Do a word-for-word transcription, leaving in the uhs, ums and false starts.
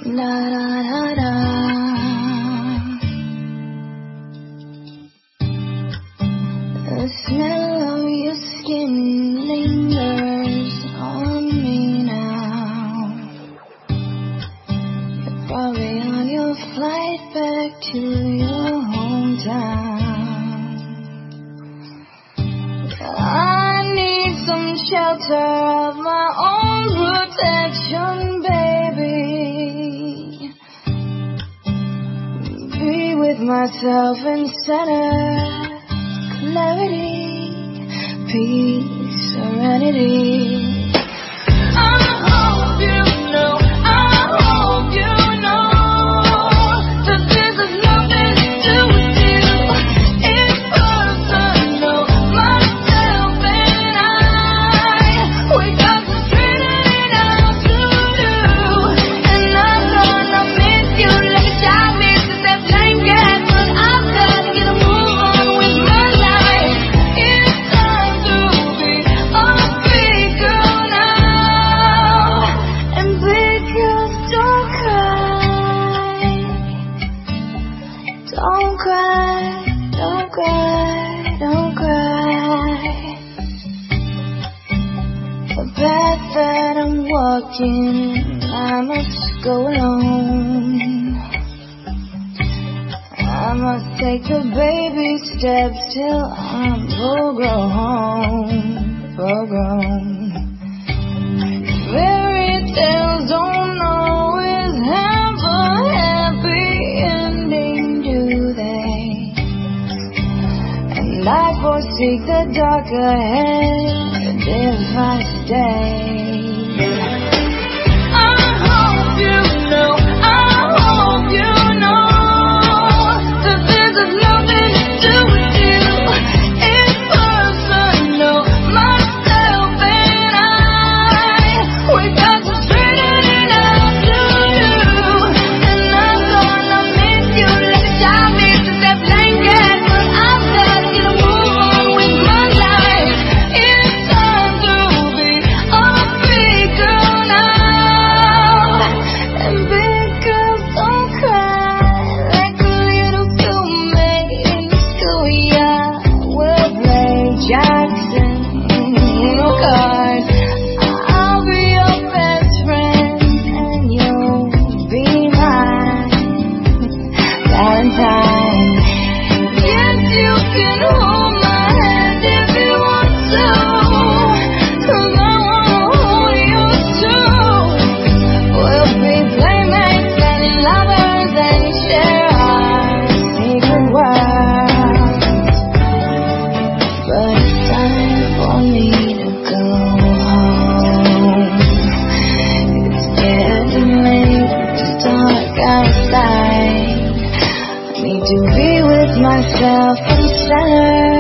Da da da da. The smell of your skin lingers on me now. You're probably on your flight back to your hometown. I need some shelter of my own protection, baby. Be with myself in center, clarity, peace, serenity. I hope you know, I hope you know that this is nothing to do with you. It's personal, myself and I. We got some treating out to do, and I'm gonna miss you like a child misses that blanket. But I've got to get a move on with my life. It's time to be a big girl now. And big girls don't cry. Don't cry, don't cry, don't cry. The path that I'm walking, I must go alone. I must take the baby steps till I'm full grown, full grown. Fairy tales don't always have a happy ending, do they? And I foresee the dark ahead if I stay. I hope you know, I hope you know that this has nothing to do with you. It's personal, myself and I. We got to straighten it out to do, and I'm gonna miss you like a child misses that blanket. But I've got to get a move on with my life. It's time to be a big girl now. And big girls don't cry like a little tomato in the schoolyard. We'll play Jackson, no cards. I'll be your best friend and you'll be mine Valentine. Yes, you can hold my hand if you want to, 'cause I wanna hold you too. We'll be playmates and lovers and share our secret world. But it's time for me to go home. It's getting late, it's dark outside. I need to be with myself in center.